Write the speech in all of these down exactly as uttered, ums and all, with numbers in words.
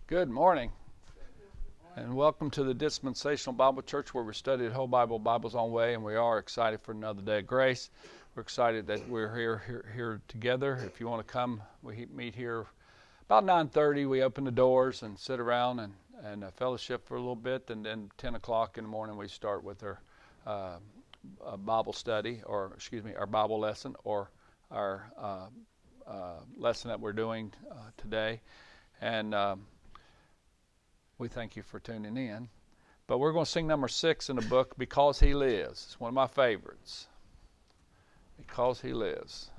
Good morning, and welcome to the Dispensational Bible Church, where we study the whole Bible, Bible's own way, and we are excited for another day of grace. We're excited that we're here here, here together. If you want to come, we meet here about nine thirty. We open the doors and sit around and, and uh, fellowship for a little bit, and then ten o'clock in the morning we start with our uh, uh, Bible study, or excuse me, our Bible lesson, or our uh, uh, lesson that we're doing uh, today. And um, we thank you for tuning in. But we're going to sing number six in the book, Because He Lives. It's one of my favorites. Because He Lives.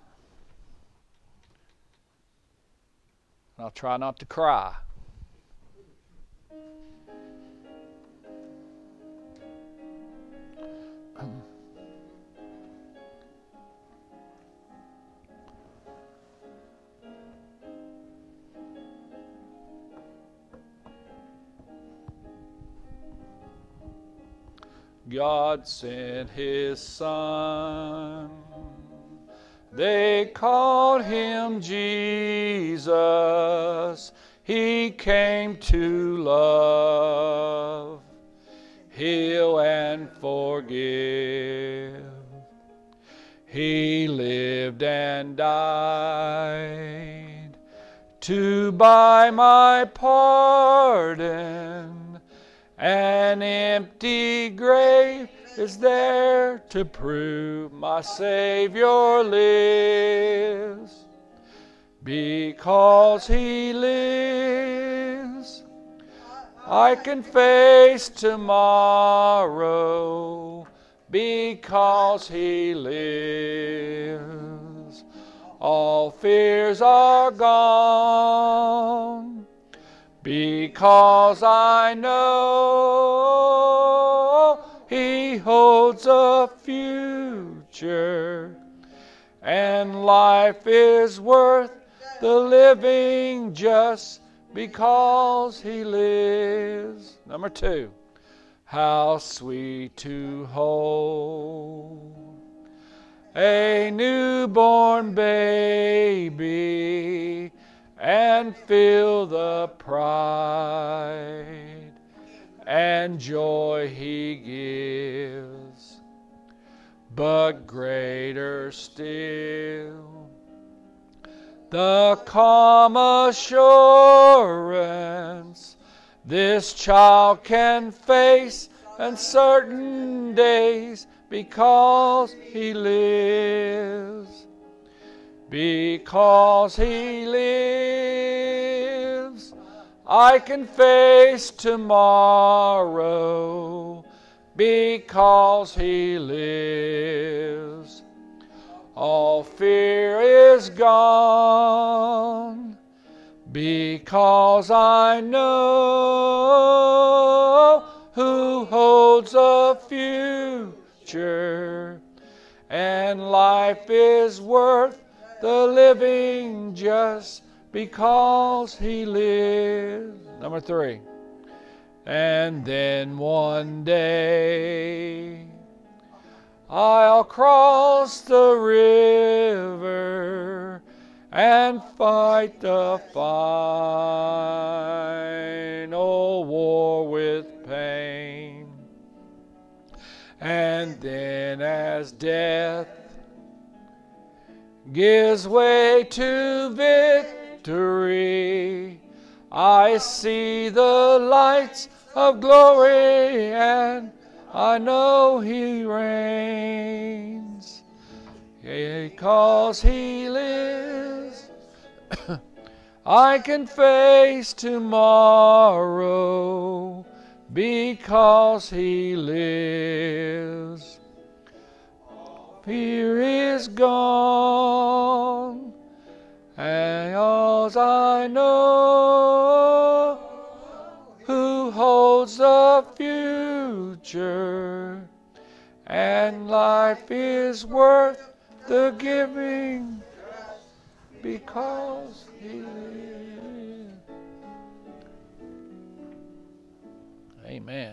And I'll try not to cry. God sent His Son. They called Him Jesus. He came to love, heal, and forgive. He lived and died to buy my pardon. An empty grave is there to prove my Savior lives. Because He lives, I can face tomorrow. Because He lives, all fears are gone. Because I know He holds a future, and life is worth the living just because He lives. Number two, how sweet to hold a newborn baby and feel the pride and joy He gives. But greater still, the calm assurance this child can face uncertain days because He lives. Because He lives, I can face tomorrow. Because He lives, all fear is gone. Because I know who holds a future, and life is worth the living just because He lives. Number three. And then one day I'll cross the river and fight the final war with pain. And then as death gives way to victory, I see the lights of glory, and I know He reigns. Because He lives, I can face tomorrow. Because He lives, fear is gone, and all I know who holds the future, and life is worth the giving because He lives. Amen.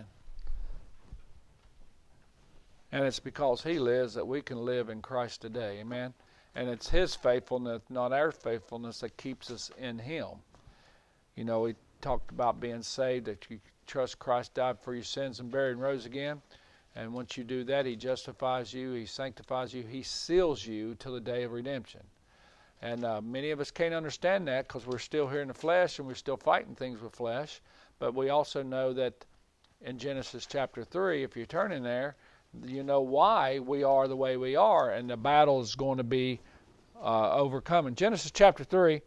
And it's because He lives that we can live in Christ today. Amen. And it's His faithfulness, not our faithfulness, that keeps us in Him. You know, we talked about being saved, that you trust Christ died for your sins and buried and rose again. And once you do that, He justifies you, He sanctifies you, He seals you till the day of redemption. And uh, many of us can't understand that because we're still here in the flesh and we're still fighting things with flesh. But we also know that in Genesis chapter three, if you turn in there, you know why we are the way we are, and the battle is going to be uh, overcome. In Genesis chapter three,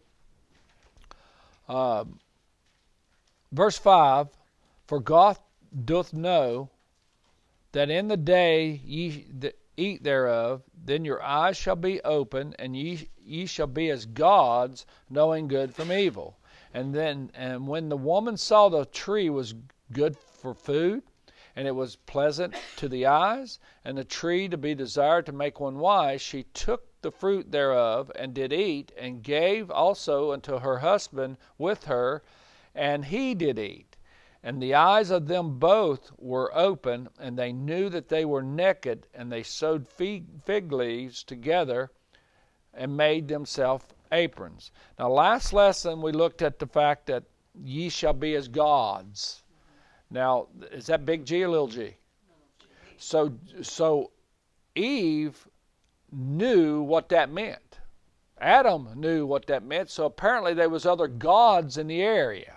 uh, verse five, for God doth know that in the day ye eat thereof, then your eyes shall be open, and ye ye shall be as gods, knowing good from evil. And then, and when the woman saw the tree was good for food, and it was pleasant to the eyes, and the tree to be desired to make one wise, she took the fruit thereof, and did eat, and gave also unto her husband with her, and he did eat. And the eyes of them both were open, and they knew that they were naked, and they sewed fig leaves together and made themselves aprons. Now, last lesson we looked at the fact that ye shall be as gods. Now, is that big G or little g? So, so Eve knew what that meant. Adam knew what that meant, so apparently there was other gods in the area.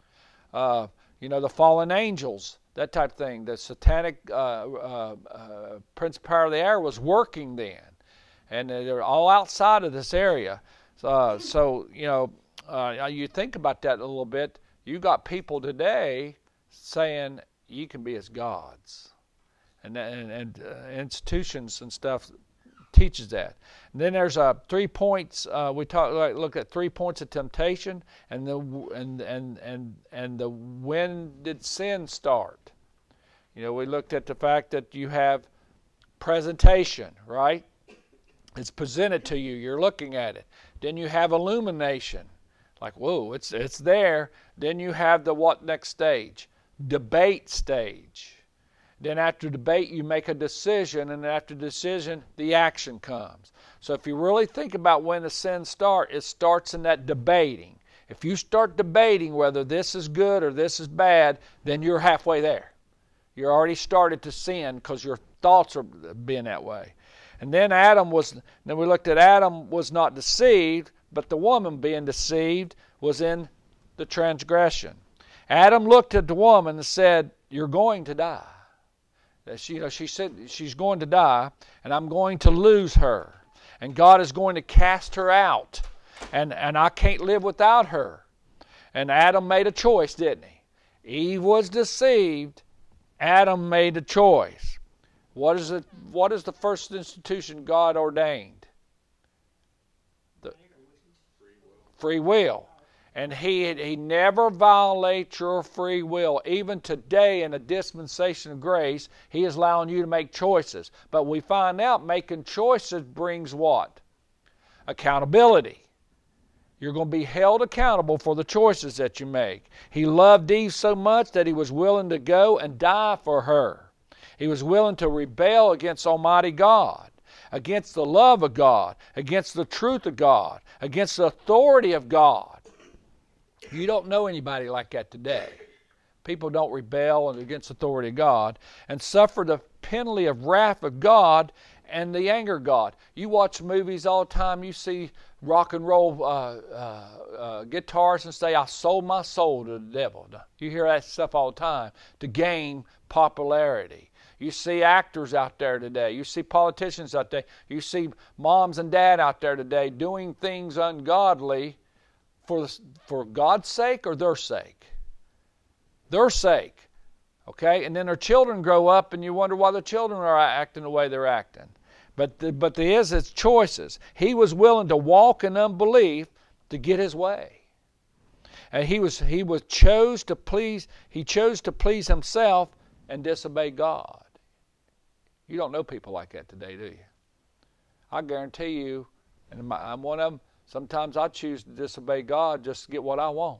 Uh, You know, the fallen angels, that type of thing. The satanic uh, uh, uh, prince power of the air was working then. And they're all outside of this area. Uh, so, you know, uh, you think about that a little bit. You got people today saying you can be as gods. And, and, and uh, institutions and stuff teaches that. And then there's uh, three points. Uh, we talk like, look at three points of temptation, and the and and and and the when did sin start? You know, we looked at the fact that you have presentation, right? It's presented to you. You're looking at it. Then you have illumination, like whoa, it's it's there. Then you have the what next stage? Debate stage. Then after debate, you make a decision, and after decision, the action comes. So if you really think about when the sins start, it starts in that debating. If you start debating whether this is good or this is bad, then you're halfway there. You're already started to sin because your thoughts are being that way. And then Adam was, then we looked at Adam was not deceived, but the woman being deceived was in the transgression. Adam looked at the woman and said, "You're going to die." She, you know, she said she's going to die, and I'm going to lose her. And God is going to cast her out. And, and I can't live without her. And Adam made a choice, didn't he? Eve was deceived. Adam made a choice. What is it? What is the first institution God ordained? The free will. And he, he never violates your free will. Even today in a dispensation of grace, He is allowing you to make choices. But we find out making choices brings what? Accountability. You're going to be held accountable for the choices that you make. He loved Eve so much that He was willing to go and die for her. He was willing to rebel against Almighty God, against the love of God, against the truth of God, against the authority of God. You don't know anybody like that today. People don't rebel against the authority of God and suffer the penalty of wrath of God and the anger of God. You watch movies all the time. You see rock and roll uh, uh, uh, guitarists and say, "I sold my soul to the devil." You hear that stuff all the time to gain popularity. You see actors out there today. You see politicians out there. You see moms and dad out there today doing things ungodly for, for God's sake or their sake? Their sake. Okay? And then their children grow up and you wonder why the children are acting the way they're acting. But the, but the is it's choices. He was willing to walk in unbelief to get his way. And he was he was chose to please he chose to please himself and disobey God. You don't know people like that today, do you? I guarantee you, and I'm one of them, sometimes I choose to disobey God just to get what I want.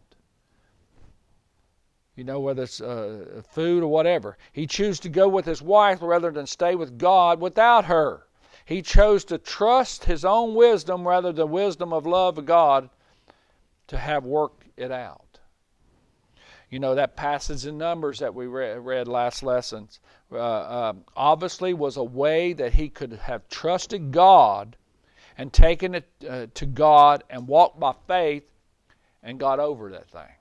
You know, whether it's uh, food or whatever. He chose to go with his wife rather than stay with God without her. He chose to trust his own wisdom rather than the wisdom of love of God to have worked it out. You know, that passage in Numbers that we read, read last lessons uh, uh, obviously was a way that he could have trusted God and taken it uh, to God and walked by faith and got over that thing.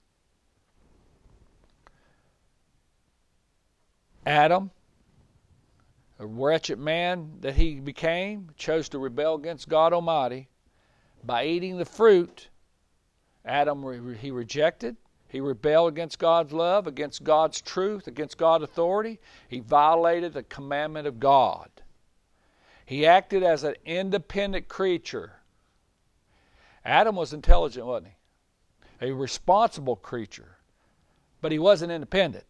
Adam, a wretched man that he became, chose to rebel against God Almighty. By eating the fruit, Adam, he rejected. He rebelled against God's love, against God's truth, against God's authority. He violated the commandment of God. He acted as an independent creature. Adam was intelligent, wasn't he? A responsible creature. But he wasn't independent.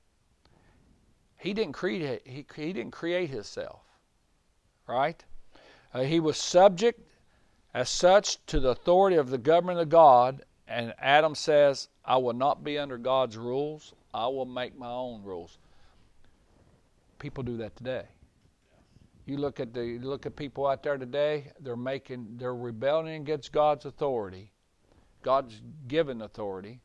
He didn't create, he, he didn't create himself. Right? Uh, he was subject as such to the authority of the government of God. And Adam says, I will not be under God's rules. I will make my own rules. People do that today. You look at the you look at people out there today, they're making they're rebelling against God's authority. God's given authority.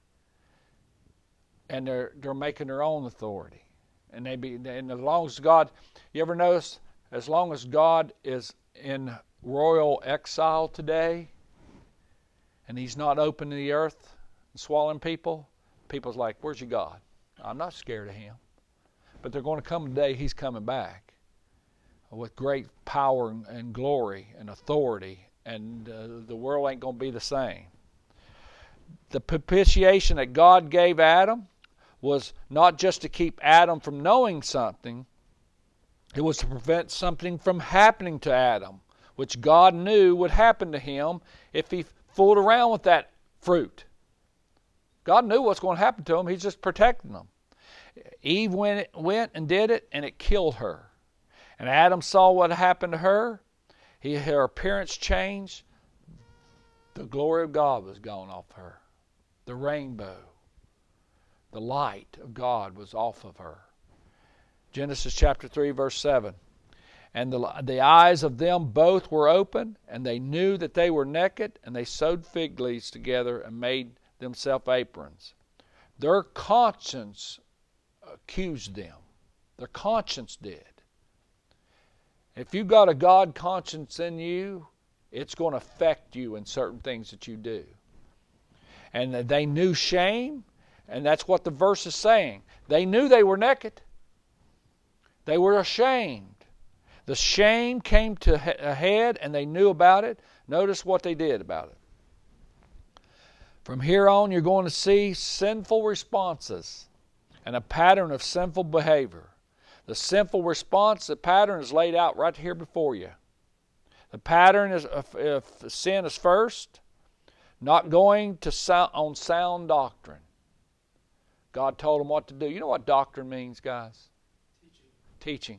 And they're they're making their own authority. And they be and as long as God, you ever notice, as long as God is in royal exile today, and he's not opening the earth and swallowing people, people's like, where's your God? I'm not scared of him. But they're going to come a day he's coming back with great power and glory and authority, and uh, the world ain't going to be the same. The propitiation that God gave Adam was not just to keep Adam from knowing something, it was to prevent something from happening to Adam, which God knew would happen to him if he fooled around with that fruit. God knew what's going to happen to him. He's just protecting them. Eve went, went and did it, and it killed her. And Adam saw what happened to her. He, her appearance changed. The glory of God was gone off her. The rainbow, the light of God was off of her. Genesis chapter three, verse seven. And the, the eyes of them both were open, and they knew that they were naked, and they sewed fig leaves together and made themselves aprons. Their conscience accused them. Their conscience did. If you've got a God conscience in you, it's going to affect you in certain things that you do. And they knew shame, and that's what the verse is saying. They knew they were naked. They were ashamed. The shame came to a head, and they knew about it. Notice what they did about it. From here on, you're going to see sinful responses and a pattern of sinful behavior. The sinful response, the pattern is laid out right here before you. The pattern is, if, if sin is first, not going to sound, on sound doctrine. God told them what to do. You know what doctrine means, guys? Teaching. Teaching.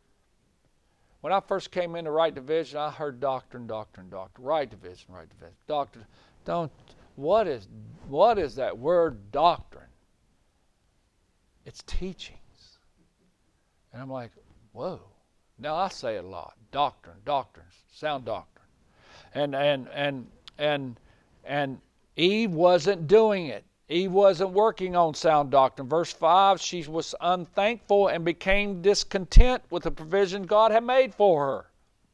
When I first came into Right Division, I heard doctrine, doctrine, doctrine. Right Division, Right Division. Doctrine. Don't. What is what is that word doctrine? It's teachings. And I'm like, whoa. Now I say it a lot. Doctrine, doctrine, sound doctrine. And and and and and Eve wasn't doing it. Eve wasn't working on sound doctrine. Verse five, she was unthankful and became discontent with the provision God had made for her.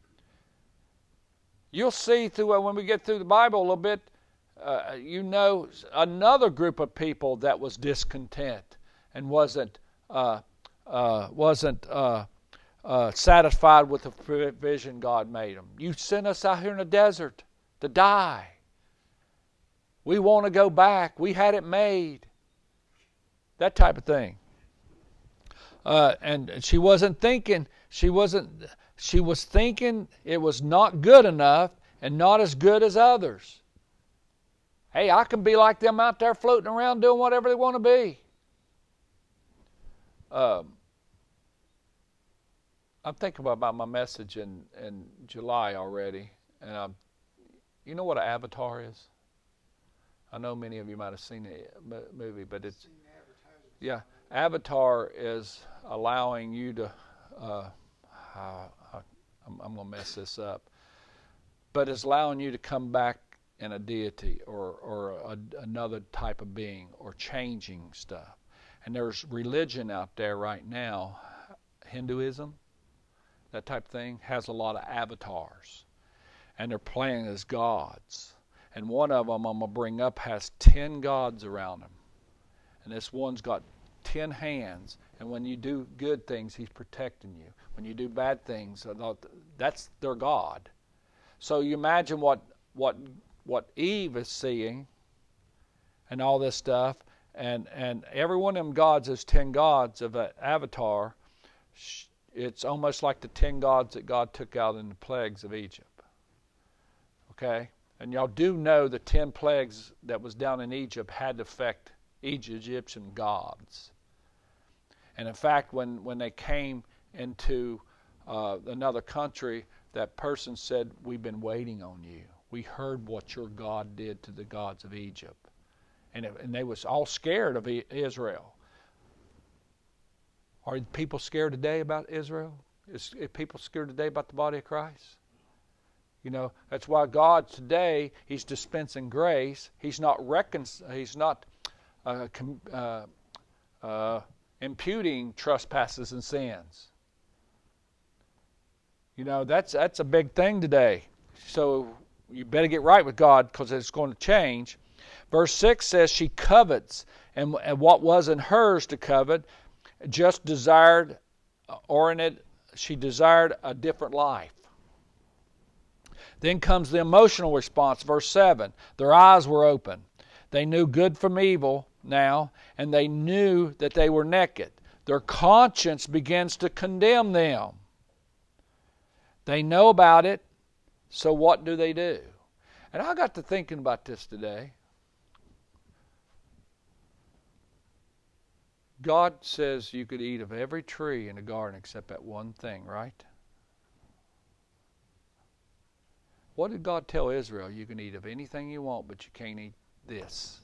You'll see through when we get through the Bible a little bit, uh, you know another group of people that was discontent and wasn't uh, uh, wasn't uh, uh, satisfied with the provision God made them. You sent us out here in the desert to die. We want to go back. We had it made. That type of thing. Uh, and she wasn't thinking, she wasn't, she was thinking it was not good enough and not as good as others. Hey, I can be like them out there floating around doing whatever they want to be. Um, I'm thinking about my message in, in July already. And I'm, you know what an avatar is? I know many of you might have seen the movie, but it's, yeah, Avatar is allowing you to, uh, uh, I'm, I'm going to mess this up, but it's allowing you to come back in a deity or, or a, another type of being or changing stuff. And there's religion out there right now, Hinduism, that type of thing, has a lot of avatars. And they're playing as gods. And one of them I'm going to bring up has ten gods around him. And this one's got ten hands. And when you do good things, he's protecting you. When you do bad things, that's their God. So you imagine what what what Eve is seeing and all this stuff. And, and every one of them gods is ten gods of an avatar. It's almost like the ten gods that God took out in the plagues of Egypt. Okay? And y'all do know the ten plagues that was down in Egypt had to affect Egyptian gods. And in fact, when, when they came into uh, another country, that person said, "We've been waiting on you. We heard what your God did to the gods of Egypt." And, it, and they was all scared of Israel. Are people scared today about Israel? Is, is people scared today about the body of Christ? You know, that's why God today, He's dispensing grace. He's not recon- He's not uh, com- uh, uh, imputing trespasses and sins. You know, that's that's a big thing today. So you better get right with God because it's going to change. Verse six says she covets, and, and what wasn't hers to covet, just desired, or in it, she desired a different life. Then comes the emotional response, verse seven. Their eyes were open. They knew good from evil now, and they knew that they were naked. Their conscience begins to condemn them. They know about it, so what do they do? And I got to thinking about this today. God says you could eat of every tree in the garden except that one thing, right? What did God tell Israel? You can eat of anything you want, but you can't eat this.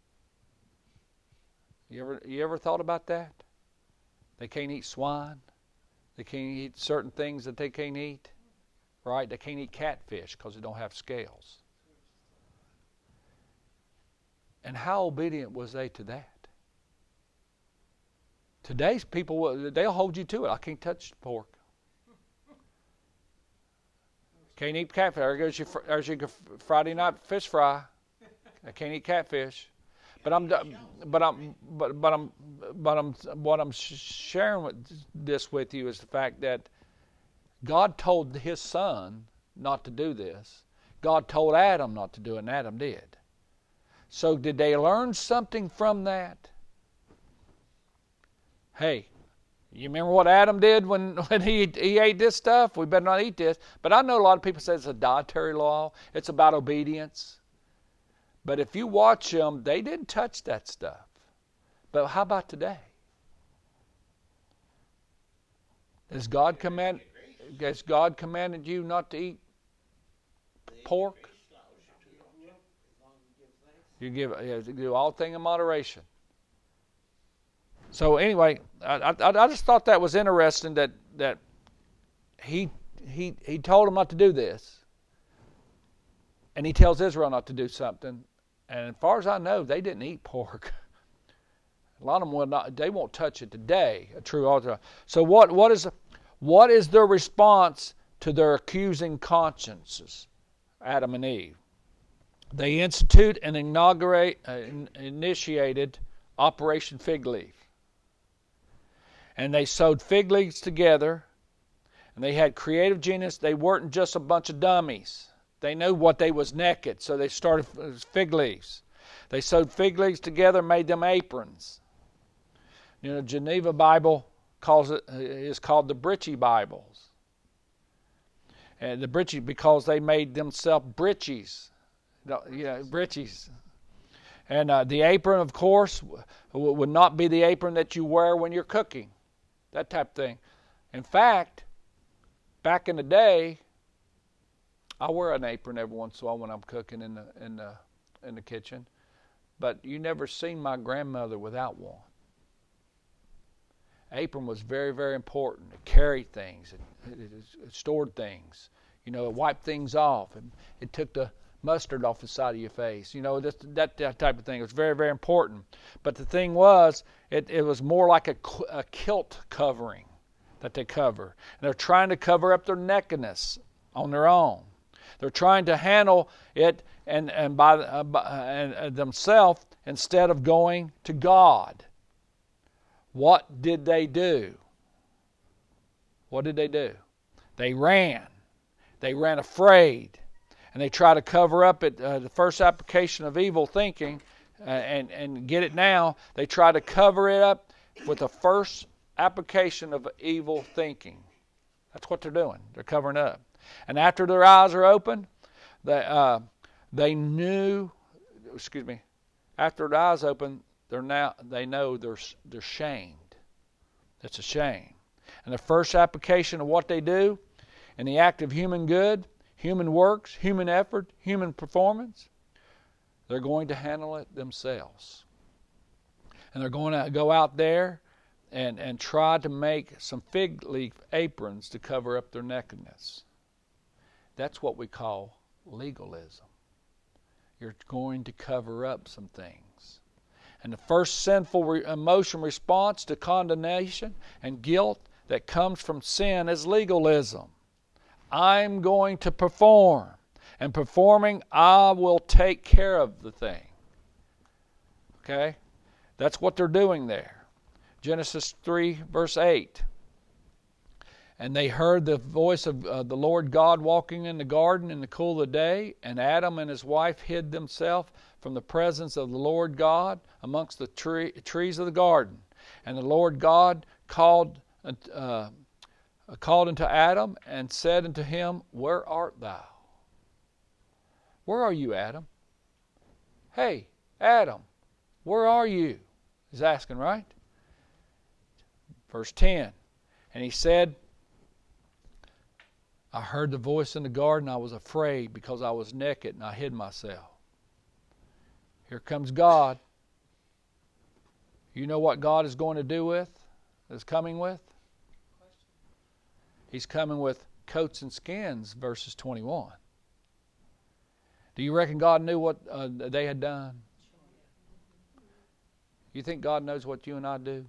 You ever, you ever thought about that? They can't eat swine. They can't eat certain things that they can't eat. Right? They can't eat catfish because they don't have scales. And how obedient was they to that? Today's people, they'll hold you to it. I can't touch pork. Can't eat catfish. There goes your, there's your Friday night fish fry. I can't eat catfish. But I'm, but I'm, but, but I'm, but I'm, what I'm sharing with this with you is the fact that God told His Son not to do this. God told Adam not to do it, and Adam did. So did they learn something from that? Hey, you remember what Adam did when, when he, he ate this stuff? We better not eat this. But I know a lot of people say it's a dietary law. It's about obedience. But if you watch them, they didn't touch that stuff. But how about today? Has God command, has God commanded you not to eat pork? You give you do all things in moderation. So anyway, I, I, I just thought that was interesting that that he he he told them not to do this, and he tells Israel not to do something. And as far as I know, they didn't eat pork. A lot of them will not. They won't touch it today. A true altar. So what what is what is their response to their accusing consciences, Adam and Eve? They institute and inaugurate uh, initiated Operation Fig Leaf. And they sewed fig leaves together, and they had creative genius. They weren't just a bunch of dummies. They knew what they was naked, so they started fig leaves. They sewed fig leaves together, made them aprons. You know, Geneva Bible calls it is called the Britchie Bibles, and the Britchie because they made themselves britches, you know, britches. And uh, the apron, of course, w- would not be the apron that you wear when you're cooking. That type of thing. In fact, back in the day, I wear an apron every once in a while when I'm cooking in the in the in the kitchen. But you never seen my grandmother without one. Apron was very, very important. It carried things. It, it, it stored things. You know, it wiped things off. And it took the mustard off the side of your face. You know, that, that, that type of thing. It was very, very important. But the thing was, it, it was more like a, a kilt covering that they cover. And they're trying to cover up their nakedness on their own. They're trying to handle it and, and by, uh, by and, uh, themselves instead of going to God. What did they do? What did they do? They ran. They ran afraid. And they try to cover up it, uh, the first application of evil thinking uh, and, and get it now. They try to cover it up with the first application of evil thinking. That's what they're doing. They're covering up. And after their eyes are open, they, uh, they knew, excuse me, after their eyes open, they're now, they know they're, they're shamed. It's a shame. And the first application of what they do in the act of human good, human works, human effort, human performance, they're going to handle it themselves. And they're going to go out there and, and try to make some fig leaf aprons to cover up their nakedness. That's what we call legalism. You're going to cover up some things. And the first sinful re- emotion response to condemnation and guilt that comes from sin is legalism. I'm going to perform. And performing, I will take care of the thing. Okay? That's what they're doing there. Genesis three, verse eight. And they heard the voice of uh, the Lord God walking in the garden in the cool of the day, and Adam and his wife hid themselves from the presence of the Lord God amongst the tree, trees of the garden. And the Lord God called uh, called unto Adam and said unto him, Where art thou? Where are you, Adam? Hey, Adam, where are you? He's asking, right? Verse ten. And he said, I heard the voice in the garden. I was afraid because I was naked and I hid myself. Here comes God. You know what God is going to do with? Is coming with? He's coming with coats and skins, verses twenty-one. Do you reckon God knew what uh, they had done? You think God knows what you and I do?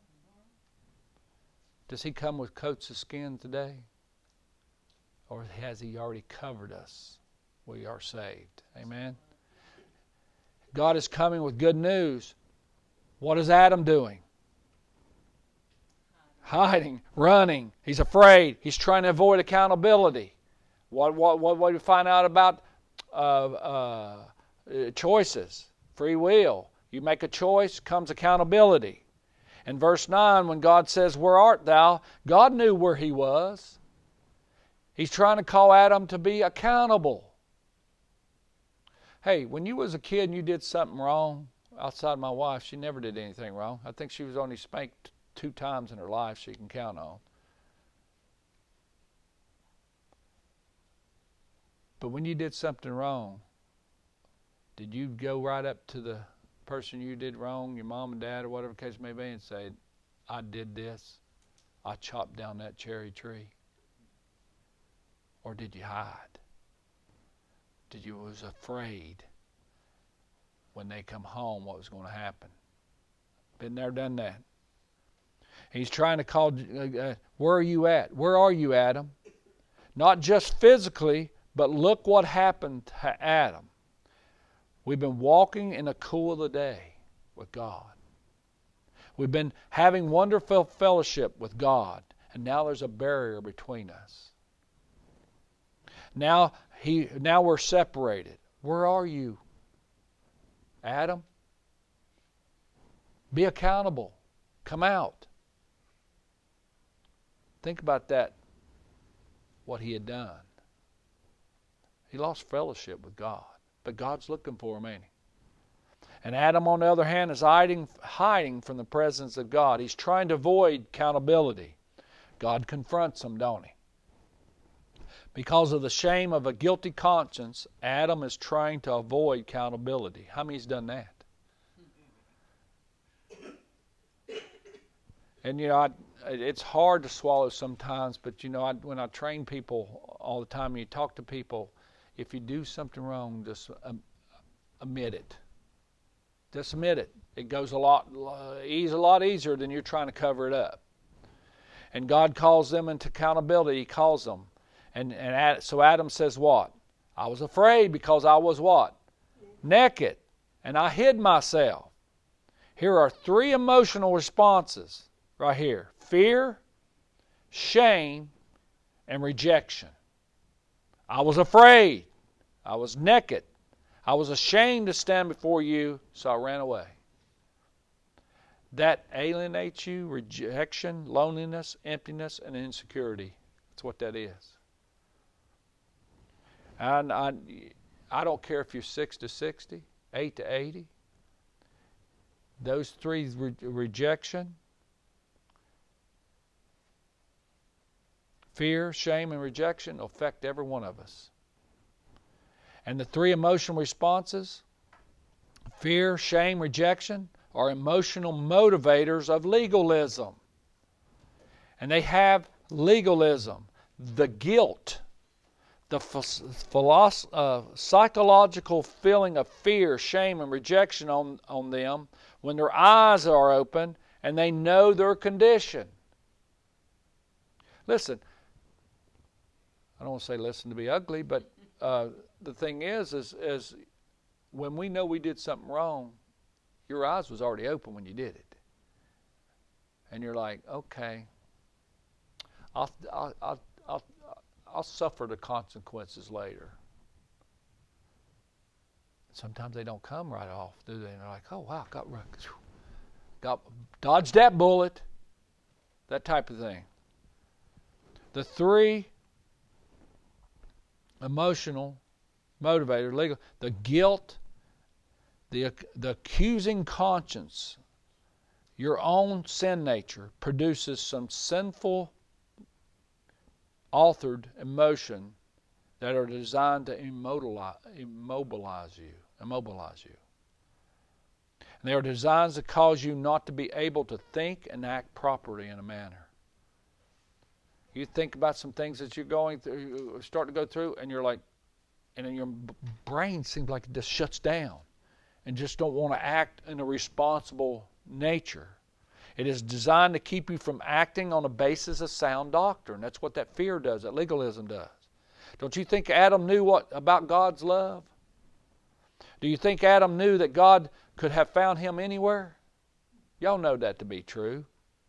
Does He come with coats of skin today? Or has He already covered us? We are saved. Amen? God is coming with good news. What is Adam doing? Hiding, running. He's afraid. He's trying to avoid accountability. What what what, what do we find out about uh, uh, choices? Free will. You make a choice, comes accountability. In verse nine, when God says, Where art thou? God knew where he was. He's trying to call Adam to be accountable. Hey, when you was a kid and you did something wrong, outside my wife, she never did anything wrong. I think she was only spanked two times in her life she can count on. But when you did something wrong, did you go right up to the person you did wrong, your mom and dad or whatever the case may be, and say, I did this, I chopped down that cherry tree? Or did you hide? Did you was afraid when they come home what was going to happen? Been there, done that. He's trying to call, uh, where are you at? Where are you, Adam? Not just physically, but look what happened to Adam. We've been walking in the cool of the day with God. We've been having wonderful fellowship with God, and now there's a barrier between us. Now he, now we're separated. Where are you, Adam? Be accountable. Come out. Think about that, what he had done. He lost fellowship with God, but God's looking for him, ain't he? And Adam, on the other hand, is hiding, hiding from the presence of God. He's trying to avoid accountability. God confronts him, don't he? Because of the shame of a guilty conscience, Adam is trying to avoid accountability. How many's done that? And, you know, I, it's hard to swallow sometimes, but, you know, I, when I train people all the time, and you talk to people, if you do something wrong, just um, admit it. Just admit it. It goes a lot, uh, easy, a lot easier than you're trying to cover it up. And God calls them into accountability. He calls them. And, and Ad, so Adam says what? I was afraid because I was what? Naked. And I hid myself. Here are three emotional responses right here. Fear, shame, and rejection. I was afraid. I was naked. I was ashamed to stand before you, so I ran away. That alienates you, rejection, loneliness, emptiness, and insecurity. That's what that is. And I, I don't care if you're six to sixty, eight to eighty. Those three, re- rejection, fear, shame, and rejection affect every one of us. And the three emotional responses, fear, shame, rejection, are emotional motivators of legalism. And they have legalism, the guilt, the philosoph- uh, psychological feeling of fear, shame, and rejection on, on them when their eyes are open and they know their condition. Listen, I don't want to say listen to be ugly, but uh, the thing is, is, is when we know we did something wrong, your eyes was already open when you did it. And you're like, okay, I'll, I'll, I'll, I'll, I'll suffer the consequences later. Sometimes they don't come right off, do they? And they're like, oh, wow, got, got dodged that bullet. That type of thing. The three emotional motivator, legal, the guilt, the the accusing conscience, your own sin nature produces some sinful, authored emotion that are designed to immobilize, immobilize you, immobilize you. And they are designed to cause you not to be able to think and act properly in a manner. You think about some things that you're going through, start to go through, and you're like, and then your brain seems like it just shuts down and just don't want to act in a responsible nature. It is designed to keep you from acting on a basis of sound doctrine. That's what that fear does, that legalism does. Don't you think Adam knew what about God's love? Do you think Adam knew that God could have found him anywhere? Y'all know that to be true.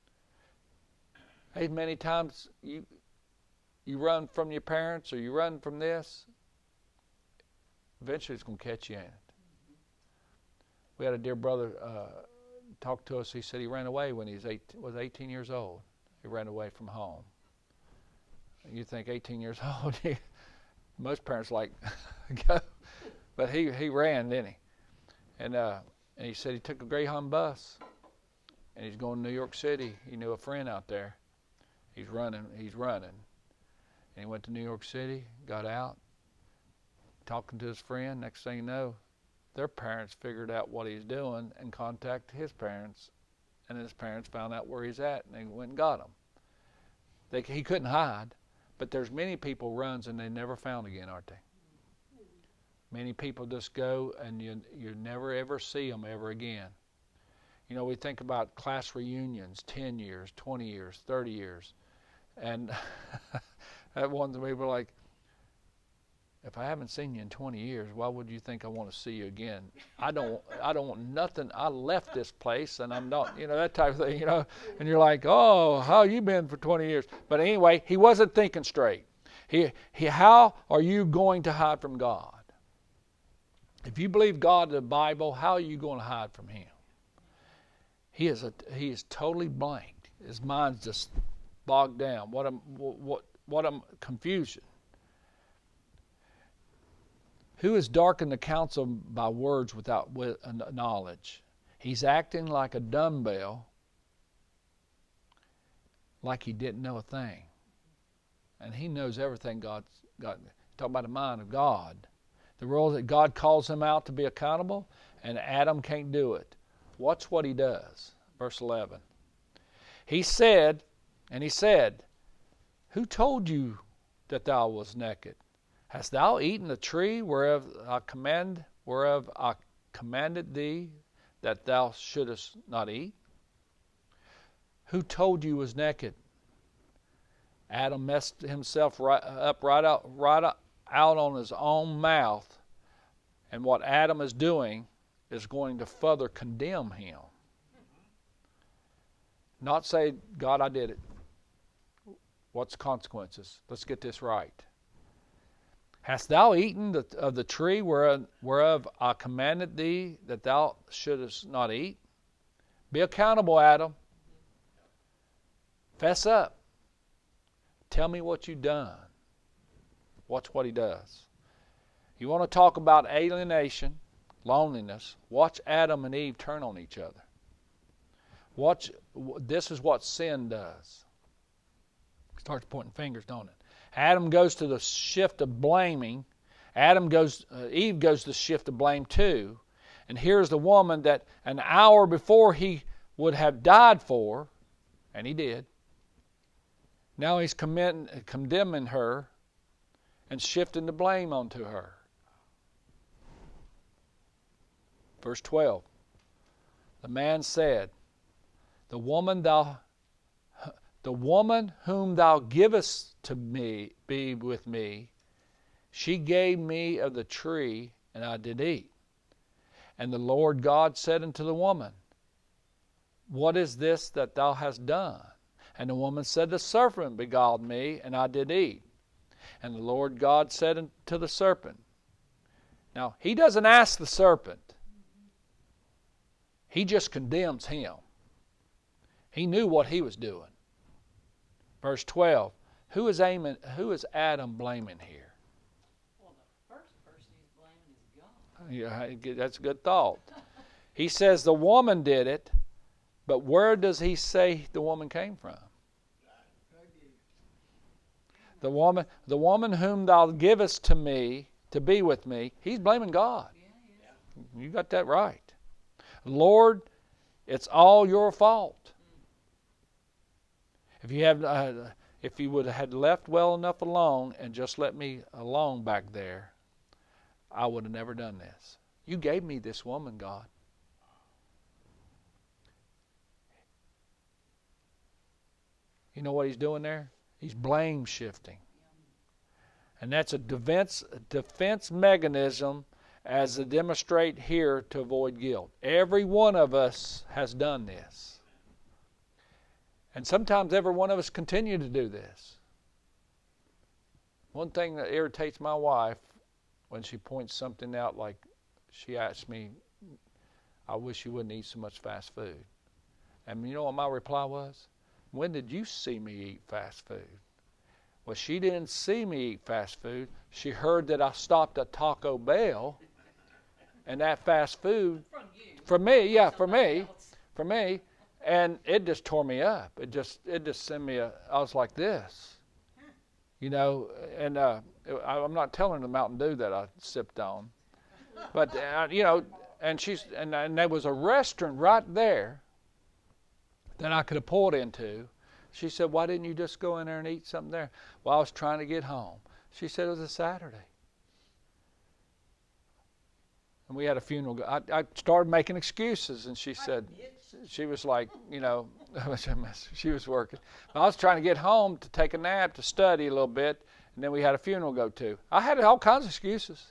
Hey, many times you you run from your parents or you run from this, eventually it's going to catch you in it. We had a dear brother uh, talk to us. He said he ran away when he was, eight, was eighteen years old. He ran away from home. You think eighteen years old, most parents like, go. But he, he ran, didn't he? And, uh, and he said he took a Greyhound bus, and he's going to New York City. He knew a friend out there. He's running, he's running. And he went to New York City, got out, talking to his friend. Next thing you know, their parents figured out what he's doing and contacted his parents. And his parents found out where he's at, and they went and got him. They, he couldn't hide. But there's many people runs and they never found again, aren't they? Many people just go and you you never ever see them ever again. You know, we think about class reunions, ten years, twenty years, thirty years. And at one time we were like, if I haven't seen you in twenty years, why would you think I want to see you again? I don't I don't want nothing. I left this place and I'm not, you know, that type of thing, you know. And you're like, oh, how you been for twenty years? But anyway, he wasn't thinking straight. He, he how are you going to hide from God? If you believe God in the Bible, how are you going to hide from him? He is a he is totally blank. His mind's just bogged down. What a what what a confusion. Who has darkened the counsel by words without knowledge? He's acting like a dumbbell, like he didn't know a thing. And he knows everything God's got. Talk about the mind of God. The role that God calls him out to be accountable, and Adam can't do it. Watch what he does. Verse eleven. He said, and he said, who told you that thou was naked? Hast thou eaten the tree whereof I command, whereof I commanded thee that thou shouldest not eat? Who told you was naked? Adam messed himself right up right out, right out on his own mouth, and what Adam is doing is going to further condemn him. Not say, God, I did it. What's the consequences? Let's get this right. Hast thou eaten the, of the tree whereof, whereof I commanded thee that thou shouldest not eat? Be accountable, Adam. Fess up. Tell me what you've done. Watch what he does. You want to talk about alienation, loneliness, watch Adam and Eve turn on each other. Watch, this is what sin does. Starts pointing fingers, don't it? Adam goes to the shift of blaming. Adam goes, uh, Eve goes to the shift of blame too. And here's the woman that an hour before he would have died for, and he did. Now he's commit, condemning her and shifting the blame onto her. Verse twelve. The man said, The woman thou The woman whom thou givest to me, be with me, she gave me of the tree, and I did eat. And the Lord God said unto the woman, What is this that thou hast done? And the woman said, The serpent beguiled me, and I did eat. And the Lord God said unto the serpent. Now, he doesn't ask the serpent. He just condemns him. He knew what he was doing. Verse twelve, who is, aiming, who is Adam blaming here? Well, the first person he's blaming is God. Yeah, that's a good thought. He says the woman did it, but where does he say the woman came from? The woman, the woman whom thou givest to me, to be with me, he's blaming God. Yeah, yeah. You got that right. Lord, it's all your fault. If you have, uh, if you would have had left well enough alone and just let me alone back there, I would have never done this. You gave me this woman, God. You know what he's doing there? He's blame shifting. And that's a defense, defense mechanism as to demonstrate here to avoid guilt. Every one of us has done this. And sometimes every one of us continue to do this. One thing that irritates my wife when she points something out, like she asks me, I wish you wouldn't eat so much fast food. And you know what my reply was? When did you see me eat fast food? Well, she didn't see me eat fast food. She heard that I stopped at Taco Bell, and that fast food, From you. for me, yeah, for me, Else. for me, and it just tore me up. It just, it just sent me a, I was like this, you know, and uh, I, I'm not telling the Mountain Dew that I sipped on, but, uh, you know, and she's, and, and there was a restaurant right there that I could have pulled into. She said, why didn't you just go in there and eat something there? Well, I was trying to get home. She said it was a Saturday. And we had a funeral. I, I started making excuses, and she said, she was like, you know, she was working. I was trying to get home to take a nap, to study a little bit, and then we had a funeral to go to. I had all kinds of excuses.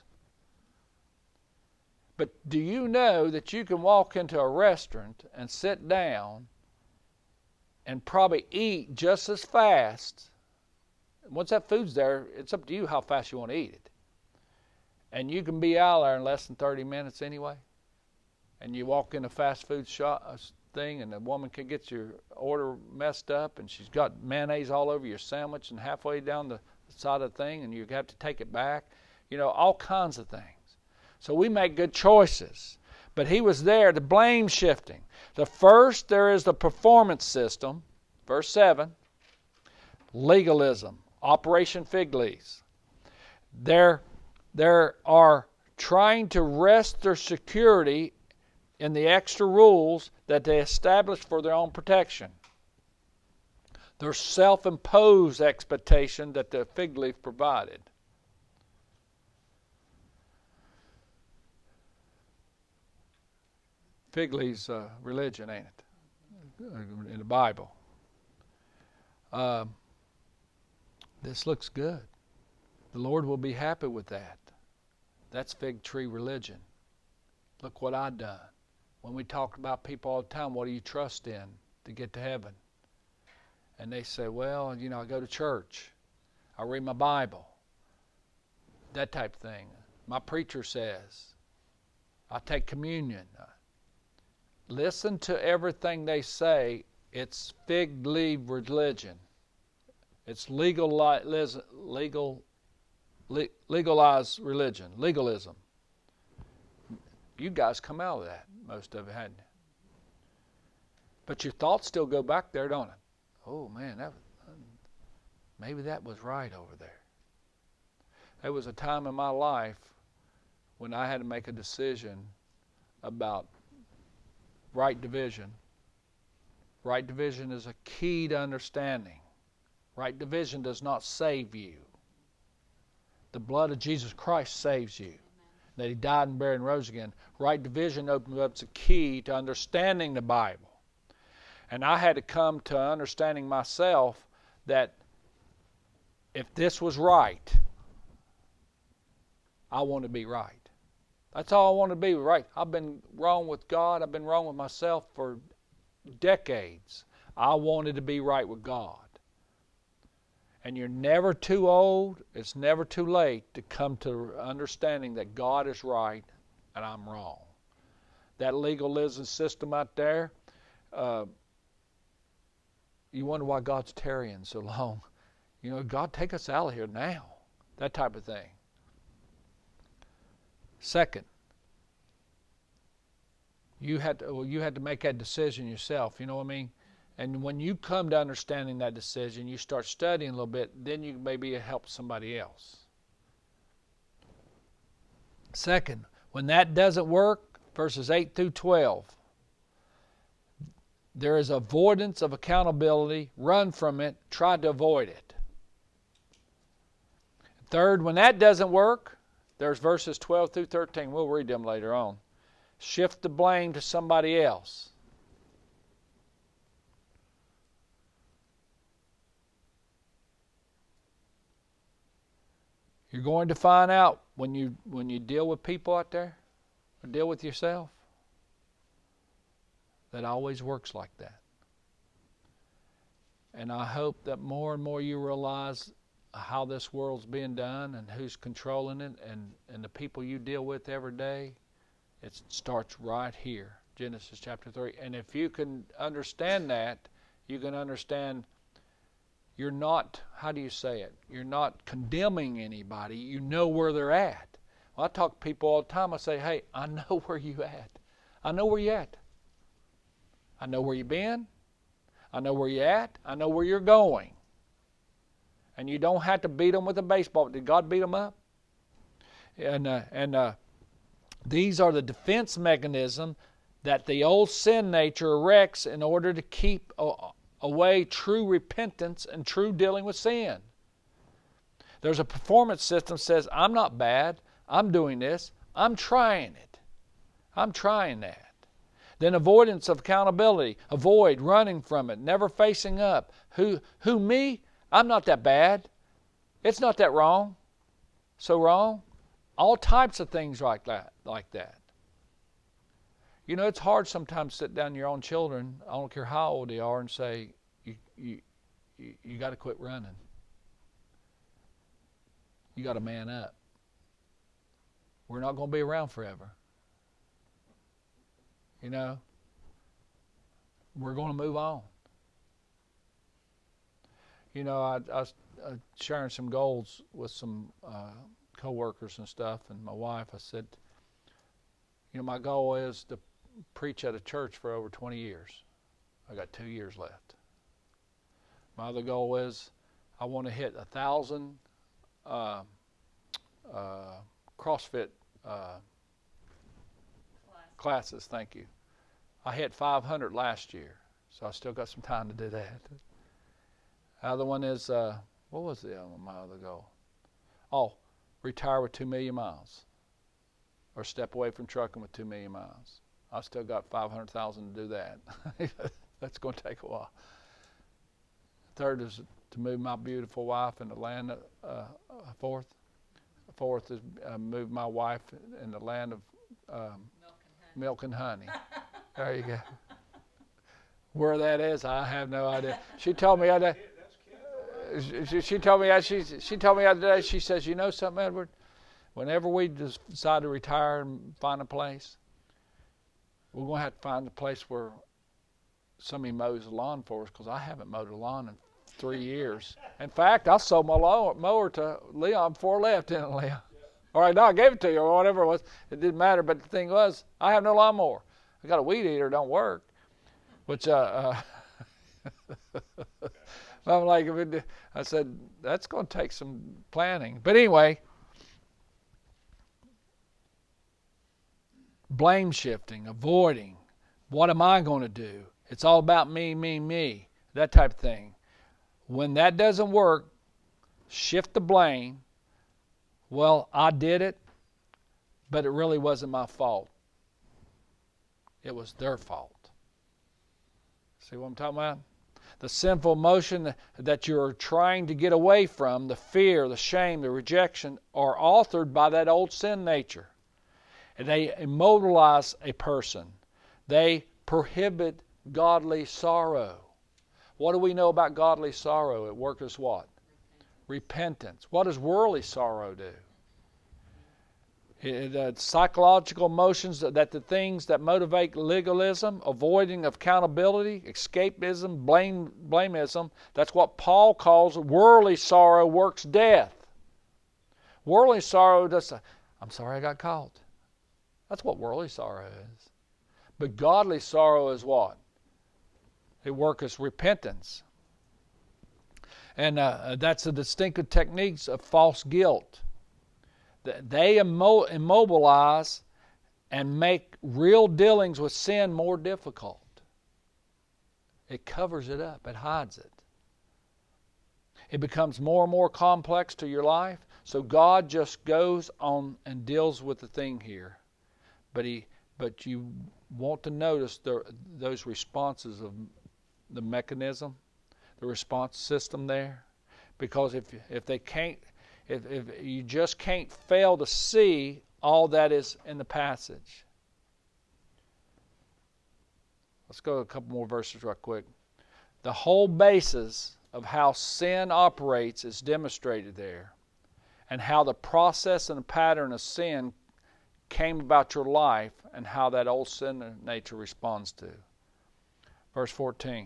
But do you know that you can walk into a restaurant and sit down and probably eat just as fast? Once that food's there, it's up to you how fast you want to eat it. And you can be out there in less than thirty minutes anyway. And you walk in a fast food shop thing, and the woman can get your order messed up, and she's got mayonnaise all over your sandwich and halfway down the side of the thing, and you have to take it back. You know, all kinds of things. So we make good choices. But he was there, the blame shifting. The first, there is the performance system. Verse seven, legalism, Operation Fig Leaves. They're, they are trying to rest their security in the extra rules that they established for their own protection. Their self-imposed expectation that the fig leaf provided. fig leaves uh, religion, ain't it? In the Bible. Um, this looks good. The Lord will be happy with that. That's fig tree religion. Look what I've done. When we talk about people all the time, what do you trust in to get to heaven? And they say, well, you know, I go to church. I read my Bible. That type of thing. My preacher says. I take communion. Listen to everything they say. It's fig leaf religion. It's legal, legal, legalized religion, legalism. You guys come out of that, most of it, hadn't you? But your thoughts still go back there, don't it? Oh man, that maybe that was right over there. There was a time in my life when I had to make a decision about right division. Right division is a key to understanding. Right division does not save you. The blood of Jesus Christ saves you. Amen. That He died and buried and rose again. Right division opens up the key to understanding the Bible. And I had to come to understanding myself that if this was right, I want to be right. That's all I want to be, right. I've been wrong with God. I've been wrong with myself for decades. I wanted to be right with God. And you're never too old, it's never too late to come to understanding that God is right and I'm wrong. That legalism system out there, uh, you wonder why God's tarrying so long. You know, God, take us out of here now. That type of thing. Second, you had to, well, you had to make that decision yourself. You know what I mean? And when you come to understanding that decision, you start studying a little bit, then you maybe help somebody else. Second, when that doesn't work, verses eight through twelve, there is avoidance of accountability. Run from it. Try to avoid it. Third, when that doesn't work, there's verses twelve through thirteen. We'll read them later on. Shift the blame to somebody else. You're going to find out when you when you deal with people out there, or deal with yourself, that always works like that. And I hope that more and more you realize how this world's being done and who's controlling it, and, and the people you deal with every day. It starts right here, Genesis chapter three. And if you can understand that, you can understand you're not, how do you say it? You're not condemning anybody. You know where they're at. Well, I talk to people all the time. I say, hey, I know where you at. I know where you at. I know where you've been. I know where you're at. I know where you're going. And you don't have to beat them with a baseball. Did God beat them up? And uh, and uh, these are the defense mechanism that the old sin nature erects in order to keep uh, away true repentance and true dealing with sin. There's a performance system that says, I'm not bad. I'm doing this. I'm trying it. I'm trying that. Then avoidance of accountability. Avoid running from it, never facing up. Who, who me? I'm not that bad. It's not that wrong. So wrong. All types of things like that. Like that. You know, it's hard sometimes to sit down your own children, I don't care how old they are, and say, you you you, you got to quit running. You got to man up. We're not going to be around forever. You know, we're going to move on. You know, I, I was uh, sharing some goals with some uh, co-workers and stuff, and my wife, I said, you know, my goal is to preach at a church for over twenty years. I got two years left. My other goal is I want to hit a thousand uh, uh, CrossFit uh, classes. Thank you. I hit five hundred last year, so I still got some time to do that. Other one is, uh, what was the other one, my other goal? Oh, retire with two million miles, or step away from trucking with two million miles. I've still got five hundred thousand to do that. That's going to take a while. Third is to move my beautiful wife in the land. Of, uh, fourth, fourth is uh, move my wife in the land of um, milk and honey. Milk and honey. There you go. Where that is, I have no idea. She told me I. She, she told me she she told me the other day. She says, "You know something, Edward? Whenever we decide to retire and find a place, we're going to have to find a place where somebody mows the lawn for us, because I haven't mowed a lawn in three years. In fact, I sold my mower to Leon before I left, didn't I, Leon? All right, no, I gave it to you or whatever it was. It didn't matter. But the thing was, I have no lawnmower. I got a weed eater, don't work." Which uh, uh I'm like, I said, that's going to take some planning. But anyway, blame shifting, avoiding, what am I going to do? It's all about me, me, me, that type of thing. When that doesn't work, shift the blame. Well, I did it, but it really wasn't my fault. It was their fault. See what I'm talking about? The sinful emotion that you're trying to get away from, the fear, the shame, the rejection, are authored by that old sin nature. And they immobilize a person. They prohibit godly sorrow. What do we know about godly sorrow? It works what? Repentance. What does worldly sorrow do? It, uh, psychological emotions that, that the things that motivate legalism, avoiding of accountability, escapism, blame, blameism, that's what Paul calls worldly sorrow works death. Worldly sorrow does, I'm sorry I got caught. That's what worldly sorrow is. But godly sorrow is what? It works repentance. And uh, that's the distinctive techniques of false guilt. They immobilize and make real dealings with sin more difficult. It covers it up. It hides it. It becomes more and more complex to your life. So God just goes on and deals with the thing here. But he, but you want to notice the, those responses of the mechanism, the response system there. Because if if they can't, If, if you just can't fail to see all that is in the passage. Let's go a couple more verses right quick. The whole basis of how sin operates is demonstrated there, and how the process and the pattern of sin came about your life, and how that old sin nature responds to. Verse fourteen.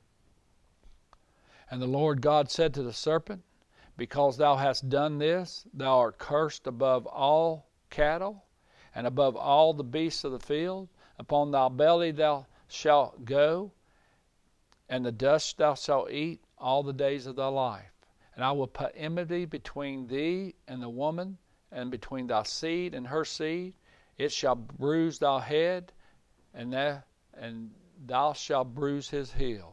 And the Lord God said to the serpent, because thou hast done this, thou art cursed above all cattle, and above all the beasts of the field. Upon thy belly thou shalt go, and the dust thou shalt eat all the days of thy life. And I will put enmity between thee and the woman, and between thy seed and her seed. It shall bruise thy head, and thou, and thou shalt bruise his heel.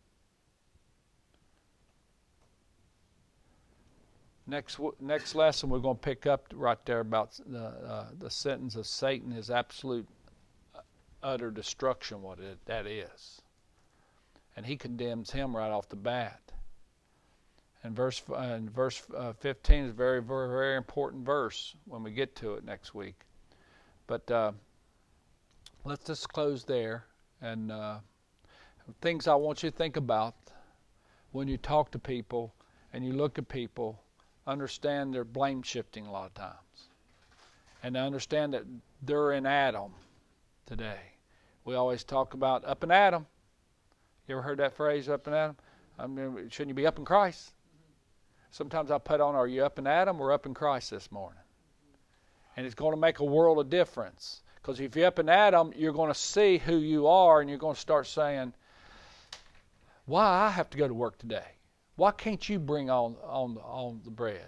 Next next lesson, we're going to pick up right there about the uh, the sentence of Satan is absolute, utter destruction, what it, that is. And he condemns him right off the bat. And verse uh, and verse uh, fifteen is a very, very, very important verse when we get to it next week. But uh, let's just close there. And uh, things I want you to think about when you talk to people and you look at people. Understand they're blame shifting a lot of times. And understand that they're in Adam today. We always talk about up in Adam. You ever heard that phrase, up in Adam? I mean, shouldn't you be up in Christ? Sometimes I put on, are you up in Adam or up in Christ this morning? And it's going to make a world of difference. Because if you're up in Adam, you're going to see who you are, and you're going to start saying, why I have to go to work today? Why can't you bring on, on, on the bread?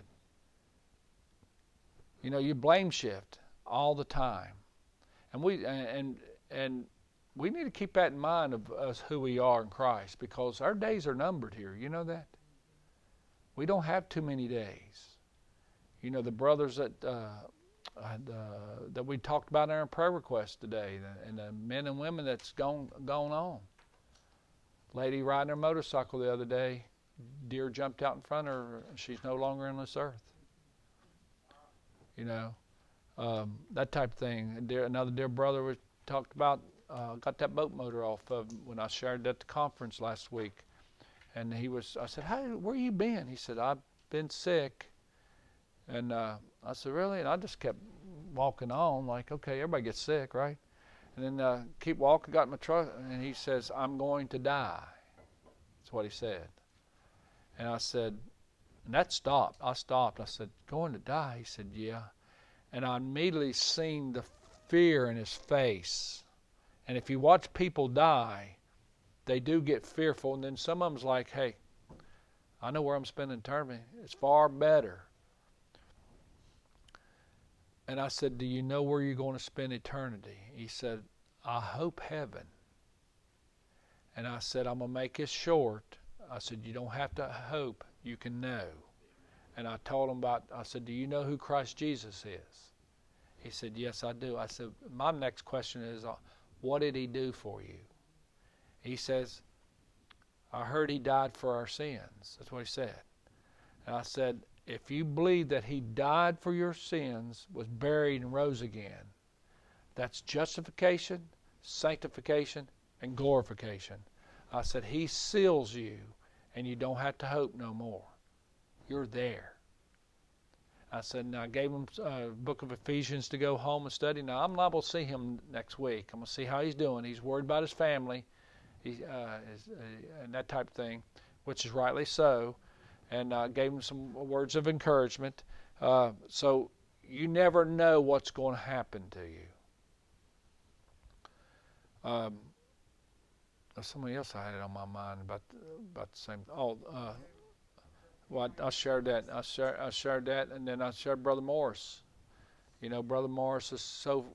You know, you blame shift all the time. And we and and we need to keep that in mind of us who we are in Christ, because our days are numbered here. You know that? We don't have too many days. You know, the brothers at uh, uh, that we talked about in our prayer request today, and the men and women that's gone gone on. Lady riding her motorcycle the other day, deer jumped out in front of her, and she's no longer on this earth. You know, um, that type of thing. Dear, another dear brother was talked about, uh, got that boat motor off of when I shared at the conference last week. And he was, I said, hey, where you been? He said, I've been sick. And uh, I said, really? And I just kept walking on like, okay, everybody gets sick, right? And then uh, keep walking, got in my truck, and he says, I'm going to die. That's what he said. And I said, and that stopped. I stopped. I said, going to die? He said, yeah. And I immediately seen the fear in his face. And if you watch people die, they do get fearful. And then some of them's like, hey, I know where I'm spending eternity. It's far better. And I said, do you know where you're going to spend eternity? He said, I hope heaven. And I said, I'm going to make it short. I said, you don't have to hope. You can know. And I told him about, I said, do you know who Christ Jesus is? He said, yes, I do. I said, my next question is, uh, what did he do for you? He says, I heard he died for our sins. That's what he said. And I said, if you believe that he died for your sins, was buried and rose again, that's justification, sanctification, and glorification. I said, he seals you, and you don't have to hope no more. You're there. I said, and I gave him a uh, book of Ephesians to go home and study. Now, I'm liable to see him next week. I'm going to see how he's doing. He's worried about his family he, uh, is, uh, and that type of thing, which is rightly so. And I uh, gave him some words of encouragement. Uh, so you never know what's going to happen to you. Um, somebody else I had it on my mind about about the same. Oh, uh, well, I, I shared that. I shared I shared that, and then I shared Brother Morris. You know, Brother Morris is so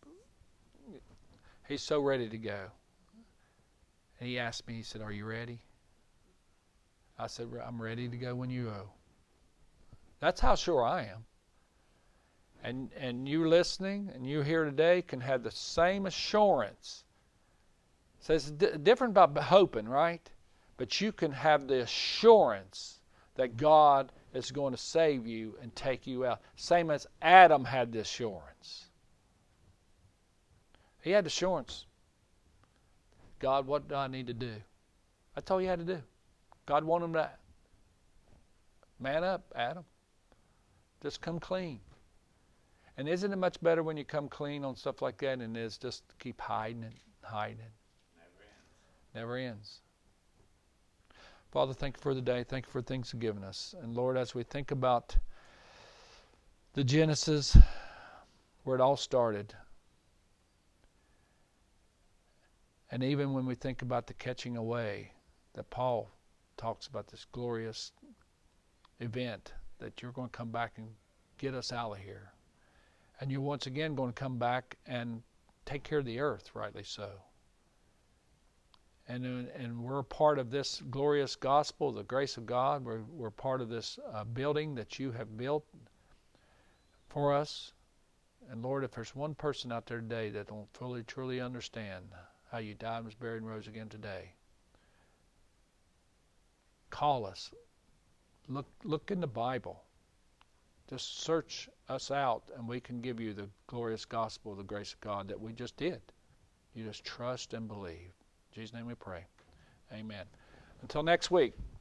he's so ready to go. And he asked me. He said, "Are you ready?" I said, I'm ready to go when you are. That's how sure I am. And and you listening and you here today can have the same assurance. So it's d- different about hoping, right? But you can have the assurance that God is going to save you and take you out. Same as Adam had the assurance. He had the assurance. God, what do I need to do? That's all he had to do. God wanted him to man up, Adam. Just come clean. And isn't it much better when you come clean on stuff like that than it is just to keep hiding it, hiding it? Never ends. Never ends. Father, thank you for the day. Thank you for things you've given us. And Lord, as we think about the Genesis, where it all started, and even when we think about the catching away that Paul talks about, this glorious event that you're going to come back and get us out of here. And you're once again going to come back and take care of the earth, rightly so. And and we're part of this glorious gospel, the grace of God. We're, we're part of this uh, building that you have built for us. And Lord, if there's one person out there today that don't fully, truly understand how you died, was buried, and rose again today, call us. Look look in the Bible. Just search us out, and we can give you the glorious gospel of the grace of God that we just did. You just trust and believe. In Jesus' name we pray. Amen. Until next week.